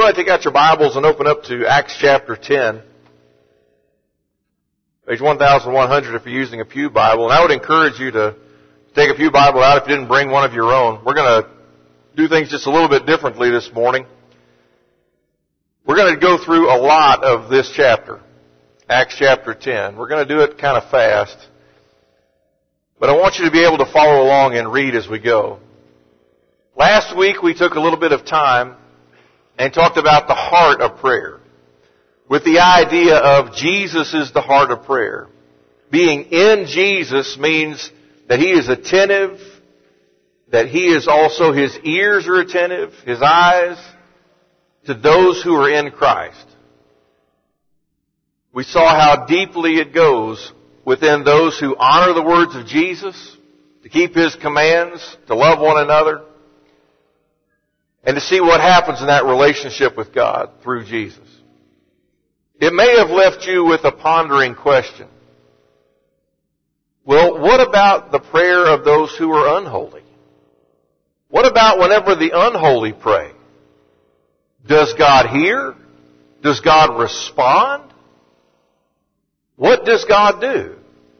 go ahead and take out your Bibles and open up to Acts chapter 10. Page 1100 if you're using a Pew Bible. And I would encourage you to take a Pew Bible out if you didn't bring one of your own. We're going to do things just a little bit differently this morning. We're going to go through a lot of this chapter, Acts chapter 10. We're going to do it kind of fast. But I want you to be able to follow along and read as we go. Last week we took a little bit of time and talked about the heart of prayer, with the idea of Jesus is the heart of prayer. Being in Jesus means that He is attentive, that He is also, His ears are attentive, His eyes, to those who are in Christ. We saw how deeply it goes within those who honor the words of Jesus, to keep His commands, to love one another, and to see what happens in that relationship with God through Jesus. It may have left you with a pondering question. Well, what about the prayer of those who are unholy? What about whenever the unholy pray? Does God hear? Does God respond? What does God do?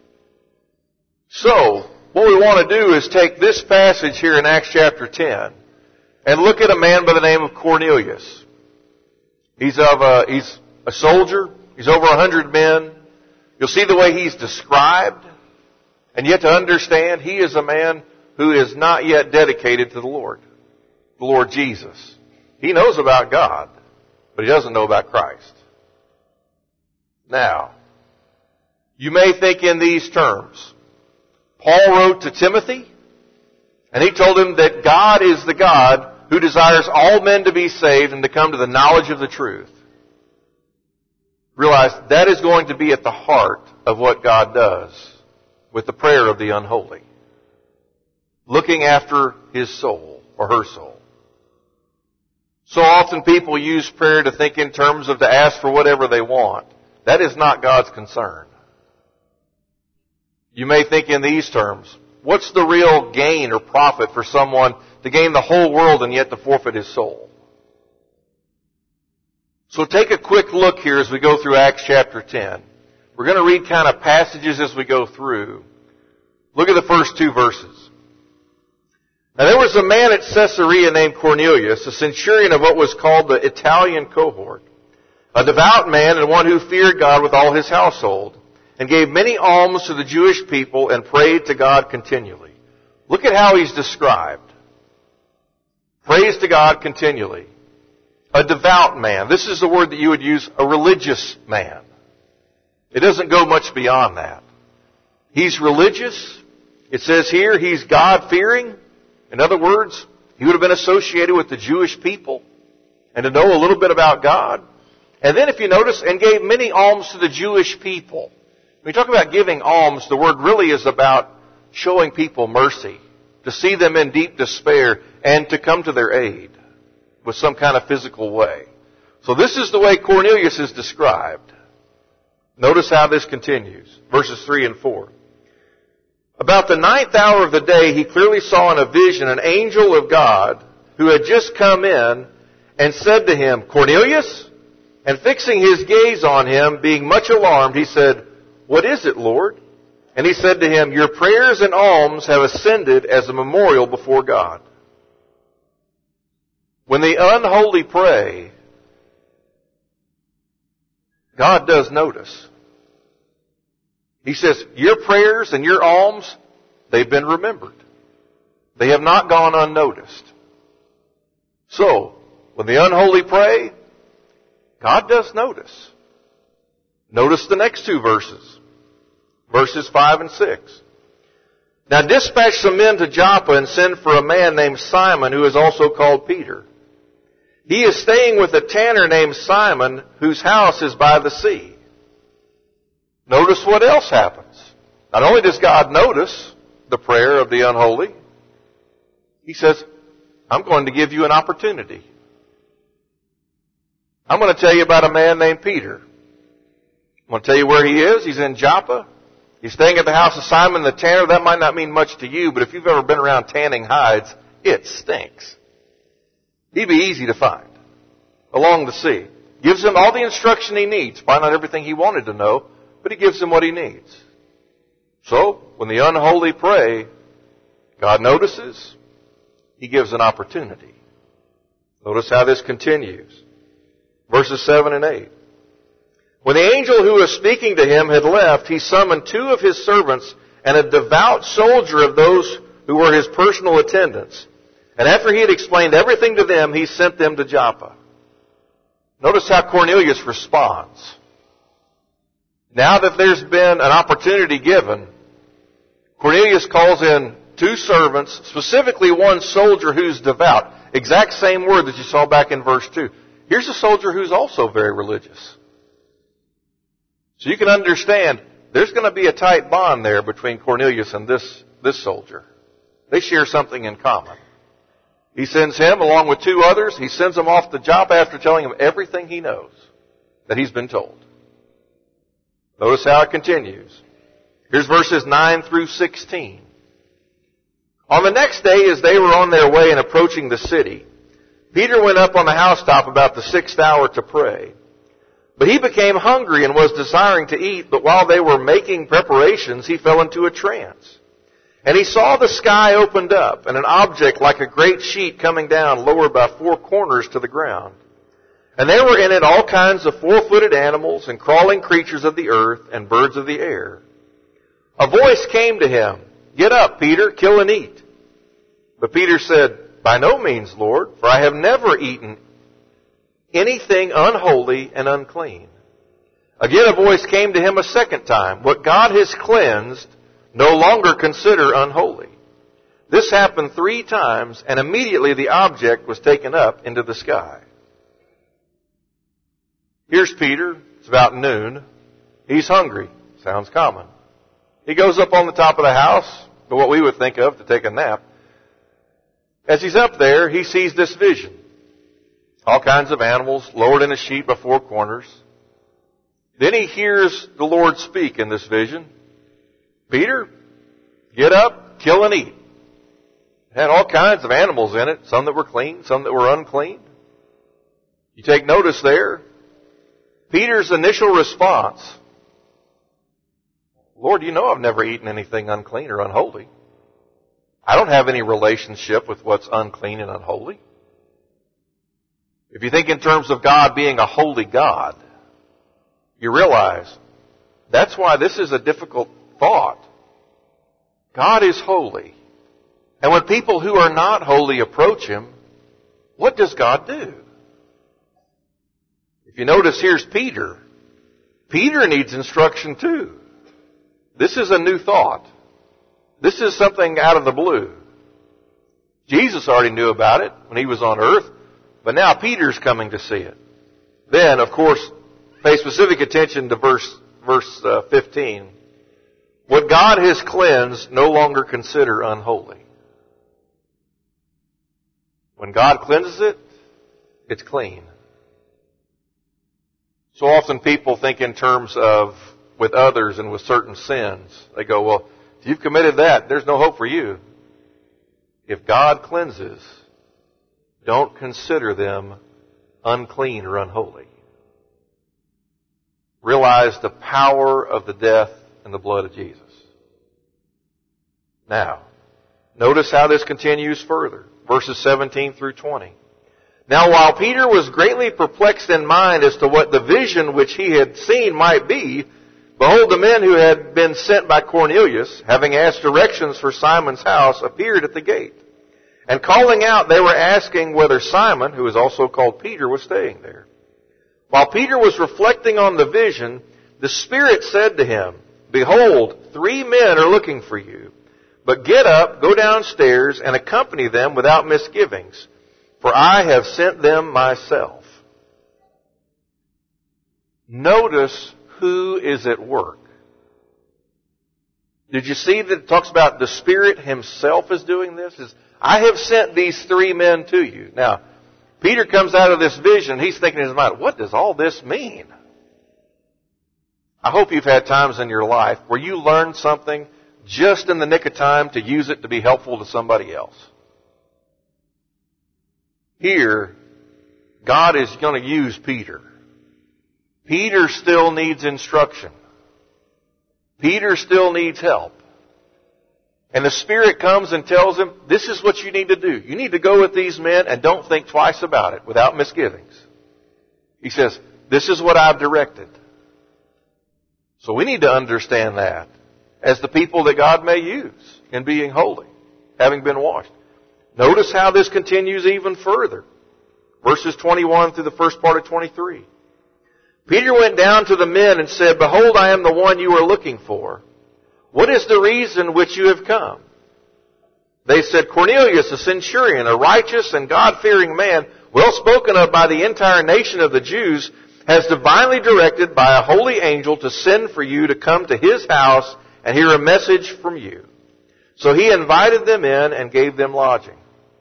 So, what we want to do is take this passage here in Acts chapter 10 and look at a man by the name of Cornelius. He's a soldier. He's over 100 men. You'll see the way he's described. And yet to understand, he is a man who is not yet dedicated to the Lord Jesus. He knows about God, but he doesn't know about Christ. Now, you may think in these terms. Paul wrote to Timothy, and he told him that God is the God who desires all men to be saved and to come to the knowledge of the truth. Realize that is going to be at the heart of what God does with the prayer of the unholy. Looking after his soul or her soul. So often people use prayer to think in terms of to ask for whatever they want. That is not God's concern. You may think in these terms. What's the real gain or profit for someone to gain the whole world and yet to forfeit his soul? So take a quick look here as we go through Acts chapter 10. We're going to read kind of passages as we go through. Look at the first two verses. Now there was a man at Caesarea named Cornelius, a centurion of what was called the Italian cohort, a devout man and one who feared God with all his household, and gave many alms to the Jewish people and prayed to God continually. Look at how he's described. Praise to God continually. A devout man. This is the word that you would use, a religious man. It doesn't go much beyond that. He's religious. It says here he's God-fearing. In other words, he would have been associated with the Jewish people and to know a little bit about God. And then if you notice, and gave many alms to the Jewish people. When we talk about giving alms, the word really is about showing people mercy, to see them in deep despair, and to come to their aid with some kind of physical way. So this is the way Cornelius is described. Notice how this continues. Verses 3 and 4. About the 9th hour of the day, he clearly saw in a vision an angel of God who had just come in and said to him, Cornelius? And fixing his gaze on him, being much alarmed, he said, What is it, Lord? And he said to him, Your prayers and alms have ascended as a memorial before God. When the unholy pray, God does notice. He says, Your prayers and your alms, they've been remembered. They have not gone unnoticed. So, when the unholy pray, God does notice. Notice the next two verses. Verses 5 and 6. Now dispatch some men to Joppa and send for a man named Simon, who is also called Peter. He is staying with a tanner named Simon, whose house is by the sea. Notice what else happens. Not only does God notice the prayer of the unholy, He says, I'm going to give you an opportunity. I'm going to tell you about a man named Peter. I'm going to tell you where he is. He's in Joppa. He's staying at the house of Simon the tanner. That might not mean much to you, but if you've ever been around tanning hides, it stinks. He'd be easy to find. along the sea. Gives him all the instruction he needs. Probably not everything he wanted to know, but he gives him what he needs. So, when the unholy pray, God notices. He gives an opportunity. Notice how this continues. Verses 7 and 8. When the angel who was speaking to him had left, he summoned 2 of his servants and a devout soldier of those who were his personal attendants. And after he had explained everything to them, he sent them to Joppa. Notice how Cornelius responds. Now that there's been an opportunity given, Cornelius calls in 2 servants, specifically one soldier who's devout. Exact same word that you saw back in verse 2. Here's a soldier who's also very religious. So you can understand, there's going to be a tight bond there between Cornelius and this soldier. They share something in common. He sends him along with 2 others. He sends them off to Joppa after telling him everything he knows that he's been told. Notice how it continues. Here's verses 9 through 16. On the next day, as they were on their way and approaching the city, Peter went up on the housetop about the 6th hour to pray. But he became hungry and was desiring to eat, but while they were making preparations, he fell into a trance. And he saw the sky opened up, and an object like a great sheet coming down, lowered by 4 corners to the ground. And there were in it all kinds of 4-footed animals, and crawling creatures of the earth, and birds of the air. A voice came to him, "Get up, Peter, kill and eat." But Peter said, "By no means, Lord, for I have never eaten anything unholy and unclean." Again a voice came to him a second time, "What God has cleansed, no longer consider unholy." This happened 3 times, and immediately the object was taken up into the sky. Here's Peter. It's about noon. He's hungry. Sounds common. He goes up on the top of the house, to what we would think of to take a nap. As he's up there, he sees this vision. All kinds of animals lowered in a sheet by 4 corners. Then he hears the Lord speak in this vision. "Peter, get up, kill and eat." It had all kinds of animals in it, some that were clean, some that were unclean. You take notice there, Peter's initial response, "Lord, you know I've never eaten anything unclean or unholy. I don't have any relationship with what's unclean and unholy." If you think in terms of God being a holy God, you realize that's why this is a difficult thought. God is holy. And when people who are not holy approach Him, what does God do? If you notice, here's Peter. Peter needs instruction too. This is a new thought. This is something out of the blue. Jesus already knew about it when He was on earth, but now Peter's coming to see it. Then, of course, pay specific attention to verse 15. What God has cleansed, no longer consider unholy. When God cleanses it, it's clean. So often people think in terms of with others and with certain sins. They go, well, if you've committed that, there's no hope for you. If God cleanses, don't consider them unclean or unholy. Realize the power of the death and the blood of Jesus. Now, notice how this continues further. Verses 17 through 20. Now while Peter was greatly perplexed in mind as to what the vision which he had seen might be, behold, the men who had been sent by Cornelius, having asked directions for Simon's house, appeared at the gate. And calling out, they were asking whether Simon, who is also called Peter, was staying there. While Peter was reflecting on the vision, the Spirit said to him, "Behold, 3 men are looking for you. But get up, go downstairs, and accompany them without misgivings, for I have sent them myself." Notice who is at work. Did you see that it talks about the Spirit Himself is doing this? I have sent these 3 men to you. Now, Peter comes out of this vision. He's thinking in his mind, what does all this mean? I hope you've had times in your life where you learned something just in the nick of time to use it to be helpful to somebody else. Here, God is going to use Peter. Peter still needs instruction. Peter still needs help. And the Spirit comes and tells him, this is what you need to do. You need to go with these men and don't think twice about it without misgivings. He says, this is what I've directed. So we need to understand that as the people that God may use in being holy, having been washed. Notice how this continues even further. Verses 21 through the first part of 23. Peter went down to the men and said, behold, I am the one you are looking for. What is the reason which you have come? They said, Cornelius, a centurion, a righteous and God-fearing man, well spoken of by the entire nation of the Jews, has divinely directed by a holy angel to send for you to come to his house and hear a message from you. So he invited them in and gave them lodging.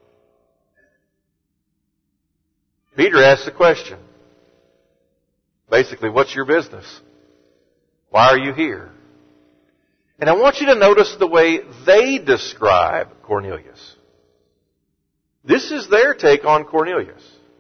Peter asked the question, basically, what's your business? Why are you here? And I want you to notice the way they describe Cornelius. This is their take on Cornelius.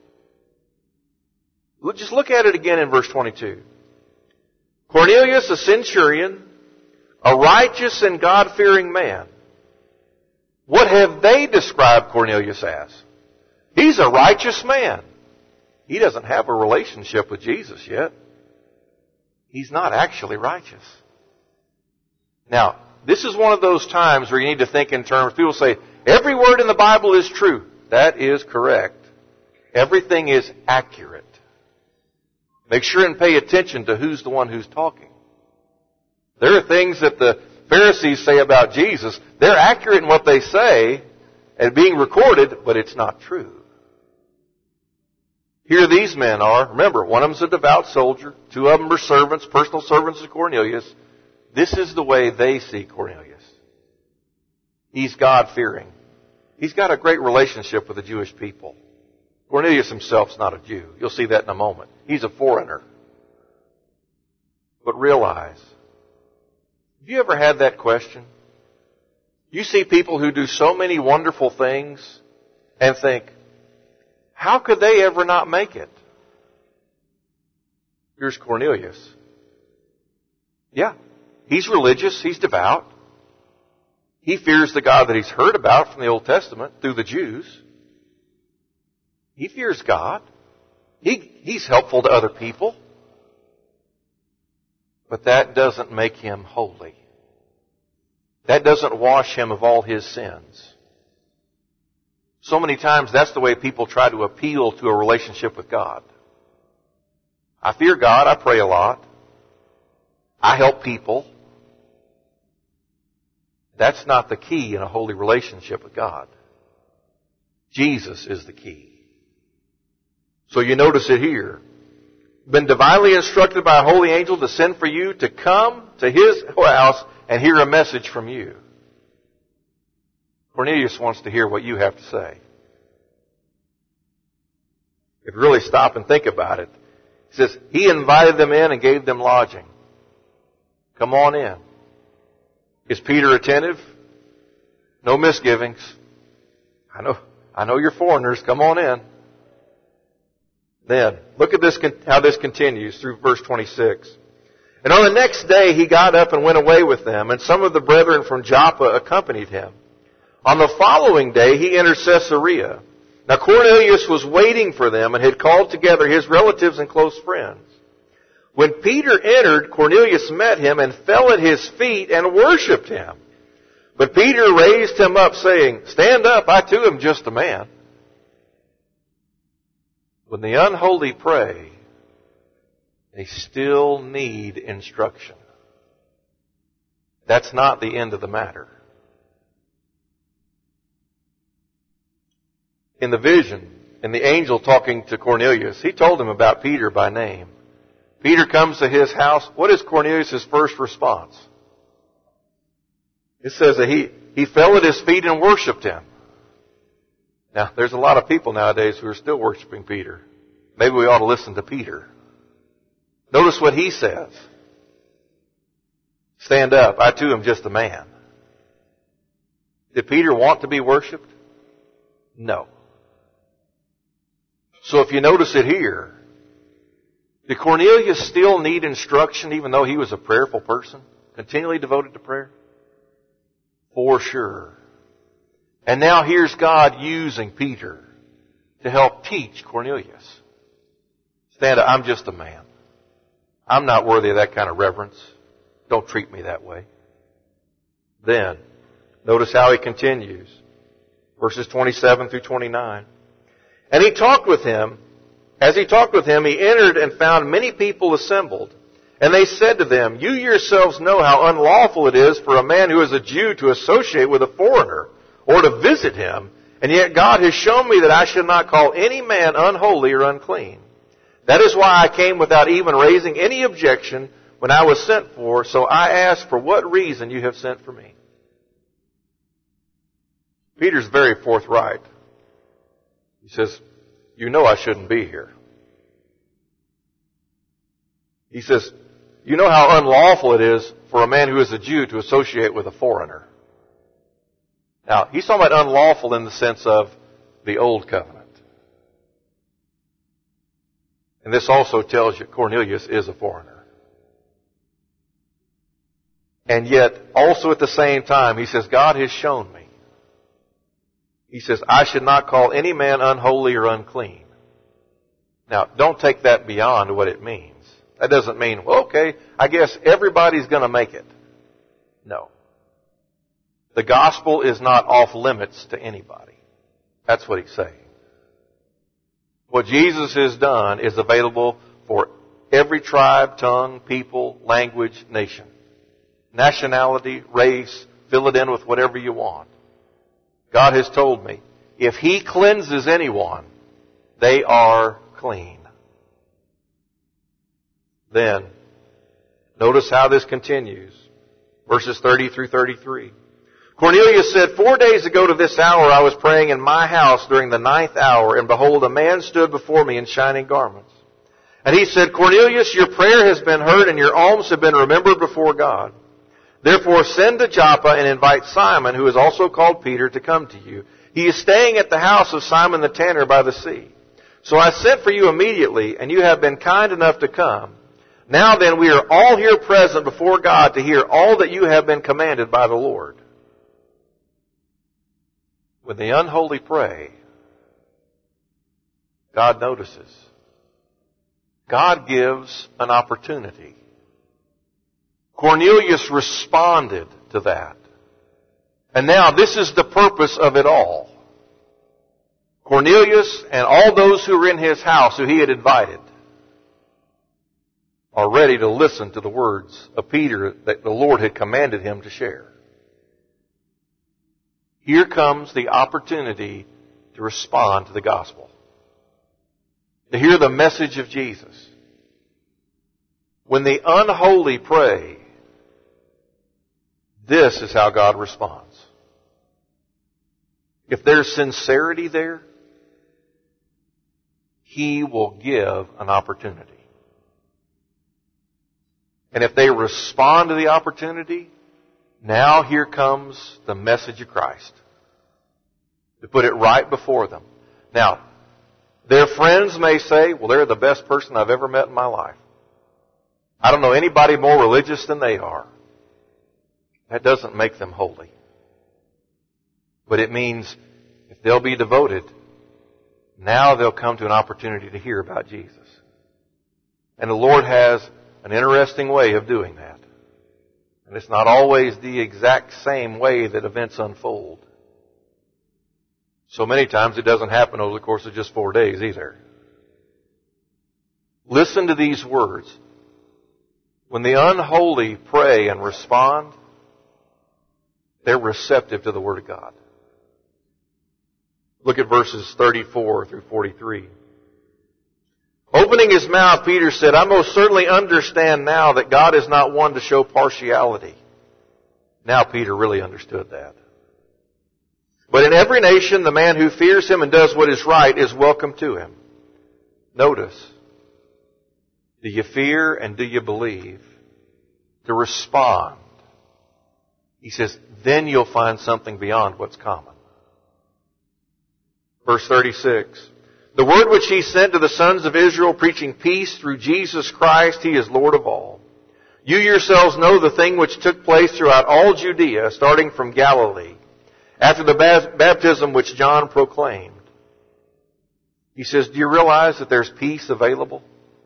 Just look at it again in verse 22. Cornelius, a centurion, a righteous and God-fearing man. What have they described Cornelius as? He's a righteous man. He doesn't have a relationship with Jesus yet. He's not actually righteous. Now, this is one of those times where you need to think in terms, people say, every word in the Bible is true. That is correct. Everything is accurate. Make sure and pay attention to who's the one who's talking. There are things that the Pharisees say about Jesus. They're accurate in what they say and being recorded, but it's not true. Here these men are. Remember, one of them's a devout soldier. Two of them are servants, personal servants of Cornelius. This is the way they see Cornelius. He's God-fearing. He's got a great relationship with the Jewish people. Cornelius himself's not a Jew. You'll see that in a moment. He's a foreigner. But realize, have you ever had that question? You see people who do so many wonderful things and think, how could they ever not make it? Here's Cornelius. Yeah, he's religious. He's devout. He fears the God that he's heard about from the Old Testament through the Jews. He fears God. He's helpful to other people. But that doesn't make him holy. That doesn't wash him of all his sins. So many times that's the way people try to appeal to a relationship with God. I fear God. I pray a lot. I help people. That's not the key in a holy relationship with God. Jesus is the key. So you notice it here. Been divinely instructed by a holy angel to send for you to come to his house and hear a message from you. Cornelius wants to hear what you have to say. If you really stop and think about it, he says, he invited them in and gave them lodging. Come on in. Is Peter attentive? No misgivings. I know you're foreigners. Come on in. Then, look at this, how this continues through verse 26. And on the next day he got up and went away with them, and some of the brethren from Joppa accompanied him. On the following day he entered Caesarea. Now Cornelius was waiting for them and had called together his relatives and close friends. When Peter entered, Cornelius met him and fell at his feet and worshipped him. But Peter raised him up, saying, Stand up, I too am just a man. When the unholy pray, they still need instruction. That's not the end of the matter. In the vision, in the angel talking to Cornelius, he told him about Peter by name. Peter comes to his house. What is Cornelius' first response? It says that he fell at his feet and worshipped him. Now, there's a lot of people nowadays who are still worshiping Peter. Maybe we ought to listen to Peter. Notice what he says. Stand up, I too am just a man. Did Peter want to be worshipped? No. So if you notice it here, did Cornelius still need instruction even though he was a prayerful person? Continually devoted to prayer? For sure. And now here's God using Peter to help teach Cornelius. Stand up, I'm just a man. I'm not worthy of that kind of reverence. Don't treat me that way. Then, notice how he continues. Verses 27 through 29. And he talked with him. As he talked with him, he entered and found many people assembled. And they said to them, you yourselves know how unlawful it is for a man who is a Jew to associate with a foreigner or to visit him. And yet God has shown me that I should not call any man unholy or unclean. That is why I came without even raising any objection when I was sent for. So I ask for what reason you have sent for me. Peter's very forthright. He says, you know I shouldn't be here. He says, you know how unlawful it is for a man who is a Jew to associate with a foreigner. Now, he's talking about unlawful in the sense of the Old Covenant. And this also tells you Cornelius is a foreigner. And yet, also at the same time, he says, God has shown me. He says, I should not call any man unholy or unclean. Now, don't take that beyond what it means. That doesn't mean, well, okay, I guess everybody's going to make it. No. The gospel is not off limits to anybody. That's what he's saying. What Jesus has done is available for every tribe, tongue, people, language, nation. Nationality, race, fill it in with whatever you want. God has told me, if He cleanses anyone, they are clean. Then, notice how this continues. Verses 30 through 33. Cornelius said, 4 days ago to this hour I was praying in my house during the 9th hour, and behold, a man stood before me in shining garments. And he said, Cornelius, your prayer has been heard, and your alms have been remembered before God. Therefore send to Joppa and invite Simon, who is also called Peter, to come to you. He is staying at the house of Simon the tanner by the sea. So I sent for you immediately, and you have been kind enough to come. Now then, we are all here present before God to hear all that you have been commanded by the Lord. When the unholy pray, God notices. God gives an opportunity. Cornelius responded to that. And now this is the purpose of it all. Cornelius and all those who were in his house who he had invited are ready to listen to the words of Peter that the Lord had commanded him to share. Here comes the opportunity to respond to the gospel. To hear the message of Jesus. When the unholy pray, this is how God responds. If there's sincerity there, He will give an opportunity. And if they respond to the opportunity, now here comes the message of Christ. To put it right before them. Now, their friends may say, well, they're the best person I've ever met in my life. I don't know anybody more religious than they are. That doesn't make them holy. But it means if they'll be devoted, now they'll come to an opportunity to hear about Jesus. And the Lord has an interesting way of doing that. And it's not always the exact same way that events unfold. So many times it doesn't happen over the course of just 4 days either. Listen to these words. When the unholy pray and respond, they're receptive to the Word of God. Look at verses 34 through 43. Opening his mouth, Peter said, I most certainly understand now that God is not one to show partiality. Now Peter really understood that. But in every nation, the man who fears Him and does what is right is welcome to Him. Notice, do you fear and do you believe? To respond. He says, then you'll find something beyond what's common. Verse 36. The word which he sent to the sons of Israel, preaching peace through Jesus Christ, he is Lord of all. You yourselves know the thing which took place throughout all Judea, starting from Galilee, after the baptism which John proclaimed. He says, do you realize that there's peace available?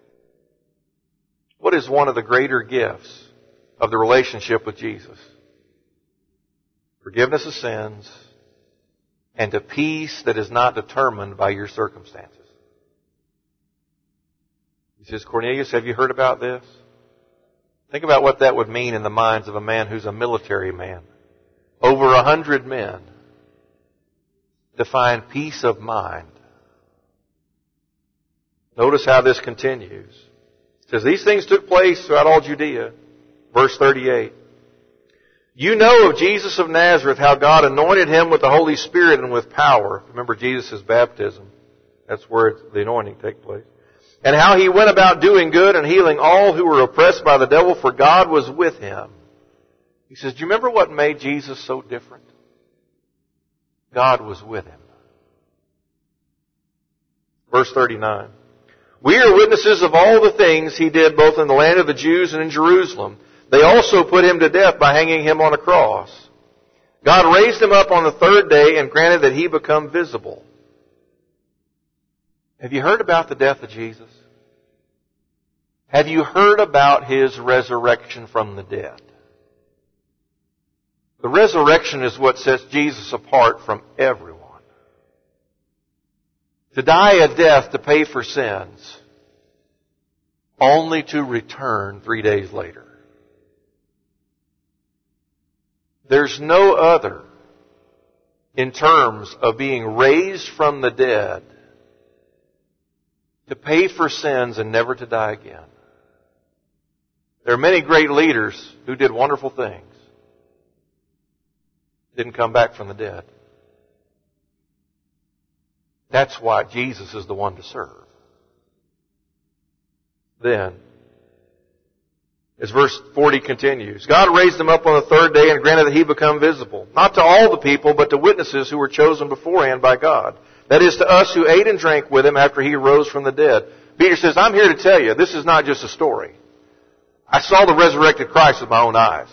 What is one of the greater gifts of the relationship with Jesus? Forgiveness of sins and a peace that is not determined by your circumstances. He says, Cornelius, have you heard about this? Think about what that would mean in the minds of a man who's a military man. Over 100 men to find peace of mind. Notice how this continues. It says, these things took place throughout all Judea. Verse 38. You know of Jesus of Nazareth, how God anointed him with the Holy Spirit and with power. Remember Jesus' baptism. That's where the anointing takes place. And how he went about doing good and healing all who were oppressed by the devil, for God was with him. He says, do you remember what made Jesus so different? God was with him. Verse 39. We are witnesses of all the things he did both in the land of the Jews and in Jerusalem. They also put him to death by hanging him on a cross. God raised him up on the third day and granted that he become visible. Have you heard about the death of Jesus? Have you heard about his resurrection from the dead? The resurrection is what sets Jesus apart from everyone. To die a death to pay for sins, only to return 3 days later. There's no other in terms of being raised from the dead to pay for sins and never to die again. There are many great leaders who did wonderful things. Didn't come back from the dead. That's why Jesus is the one to serve. Then, as verse 40 continues, God raised him up on the third day and granted that he become visible, not to all the people, but to witnesses who were chosen beforehand by God. That is, to us who ate and drank with him after he rose from the dead. Peter says, I'm here to tell you, this is not just a story. I saw the resurrected Christ with my own eyes.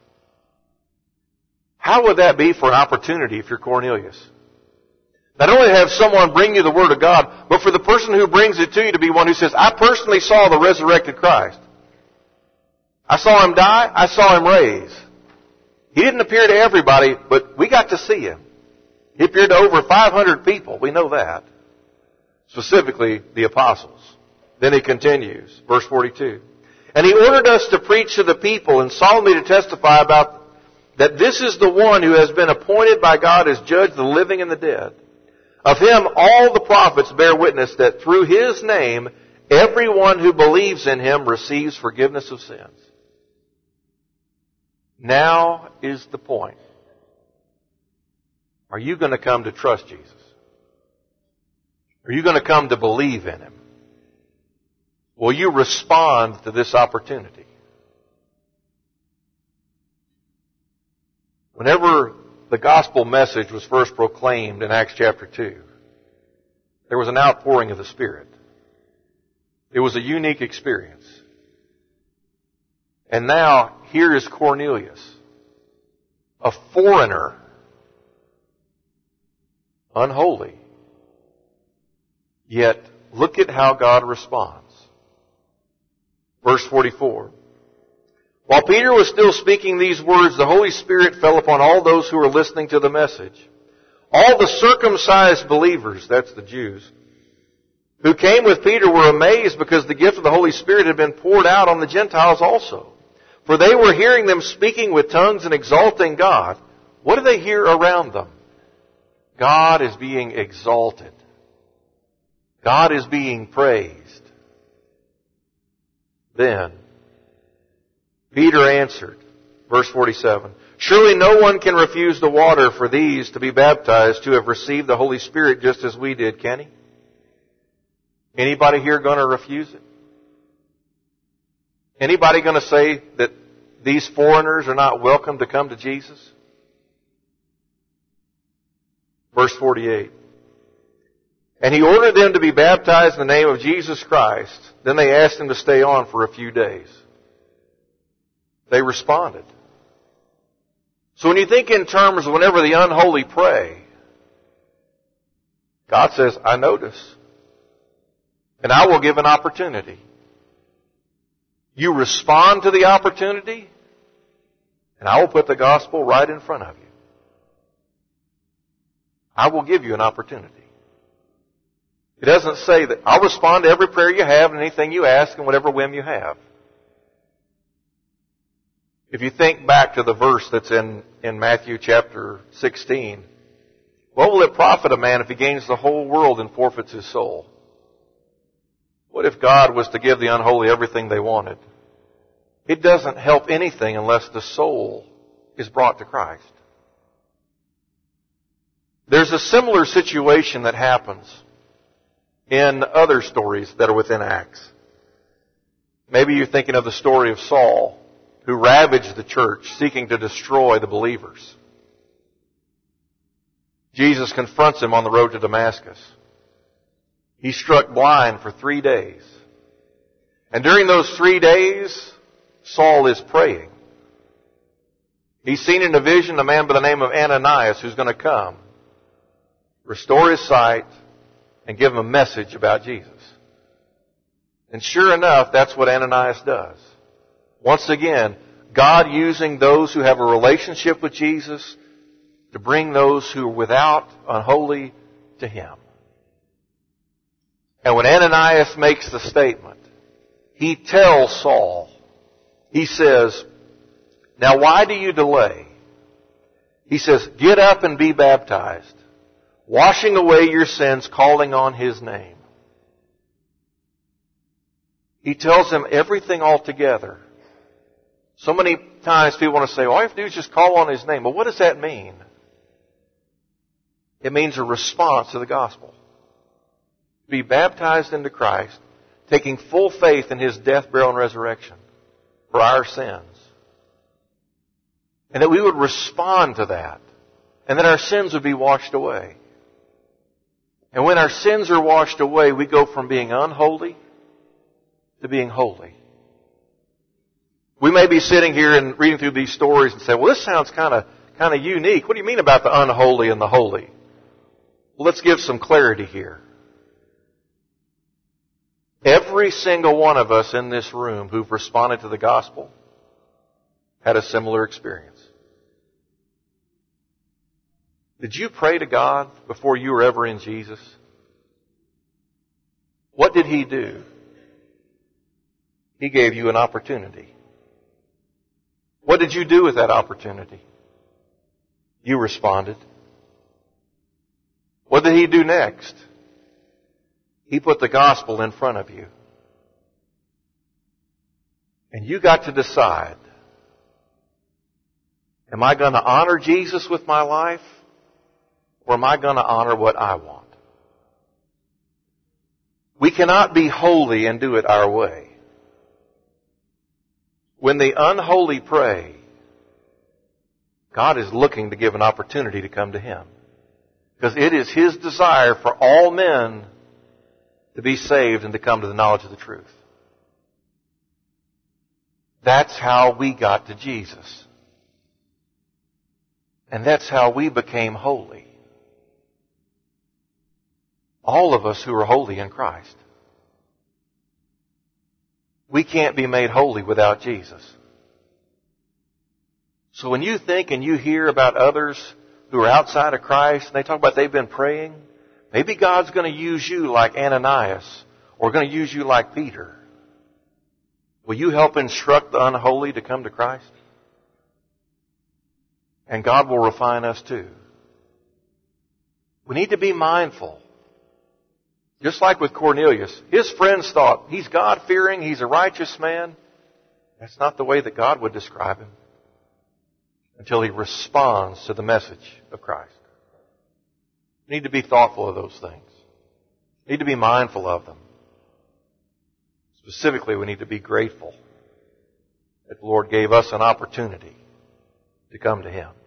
How would that be for an opportunity if you're Cornelius? Not only to have someone bring you the Word of God, but for the person who brings it to you to be one who says, I personally saw the resurrected Christ. I saw him die. I saw him raise. He didn't appear to everybody, but we got to see him. He appeared to over 500 people. We know that. Specifically, the apostles. Then he continues, verse 42. And he ordered us to preach to the people and solemnly to testify about that this is the one who has been appointed by God as judge of the living and the dead. Of him all the prophets bear witness that through his name everyone who believes in him receives forgiveness of sins. Now is the point. Are you going to come to trust Jesus? Are you going to come to believe in him? Will you respond to this opportunity? Whenever the gospel message was first proclaimed in Acts chapter 2, there was an outpouring of the Spirit. It was a unique experience. And now, here is Cornelius, a foreigner, unholy. Yet, look at how God responds. Verse 44. While Peter was still speaking these words, the Holy Spirit fell upon all those who were listening to the message. All the circumcised believers, that's the Jews, who came with Peter were amazed because the gift of the Holy Spirit had been poured out on the Gentiles also. For they were hearing them speaking with tongues and exalting God. What do they hear around them? God is being exalted. God is being praised. Then, Peter answered, verse 47, surely no one can refuse the water for these to be baptized to have received the Holy Spirit just as we did, can he? Anybody here going to refuse it? Anybody going to say that these foreigners are not welcome to come to Jesus? Verse 48. And he ordered them to be baptized in the name of Jesus Christ. Then they asked him to stay on for a few days. They responded. So when you think in terms of whenever the unholy pray, God says, I notice. And I will give an opportunity. You respond to the opportunity, and I will put the gospel right in front of you. I will give you an opportunity. It doesn't say that I'll respond to every prayer you have and anything you ask and whatever whim you have. If you think back to the verse that's in Matthew chapter 16, what will it profit a man if he gains the whole world and forfeits his soul? What if God was to give the unholy everything they wanted? It doesn't help anything unless the soul is brought to Christ. There's a similar situation that happens in other stories that are within Acts. Maybe you're thinking of the story of Saul, who ravaged the church, seeking to destroy the believers. Jesus confronts him on the road to Damascus. He's struck blind for 3 days. And during those 3 days, Saul is praying. He's seen in a vision a man by the name of Ananias who's going to come, restore his sight, and give him a message about Jesus. And sure enough, that's what Ananias does. Once again, God using those who have a relationship with Jesus to bring those who are without, unholy, to Him. And when Ananias makes the statement, he tells Saul, he says, now why do you delay? He says, get up and be baptized, washing away your sins, calling on His name. He tells him everything altogether. So many times people want to say, all you have to do is just call on His name. But what does that mean? It means a response to the gospel. Be baptized into Christ, taking full faith in His death, burial, and resurrection for our sins. And that we would respond to that. And that our sins would be washed away. And when our sins are washed away, we go from being unholy to being holy. We may be sitting here and reading through these stories and say, well, this sounds kind of unique. What do you mean about the unholy and the holy? Well, let's give some clarity here. Every single one of us in this room who've responded to the gospel had a similar experience. Did you pray to God before you were ever in Jesus? What did He do? He gave you an opportunity. What did you do with that opportunity? You responded. What did He do next? He put the gospel in front of you. And you got to decide, am I going to honor Jesus with my life? Or am I going to honor what I want? We cannot be holy and do it our way. When the unholy pray, God is looking to give an opportunity to come to Him. Because it is His desire for all men to be saved and to come to the knowledge of the truth. That's how we got to Jesus. And that's how we became holy. All of us who are holy in Christ. We can't be made holy without Jesus. So when you think and you hear about others who are outside of Christ, and they talk about they've been praying, maybe God's going to use you like Ananias, or going to use you like Peter. Will you help instruct the unholy to come to Christ? And God will refine us too. We need to be mindful. Just like with Cornelius, his friends thought, he's God-fearing, he's a righteous man. That's not the way that God would describe him until he responds to the message of Christ. We need to be thoughtful of those things. We need to be mindful of them. Specifically, we need to be grateful that the Lord gave us an opportunity to come to Him.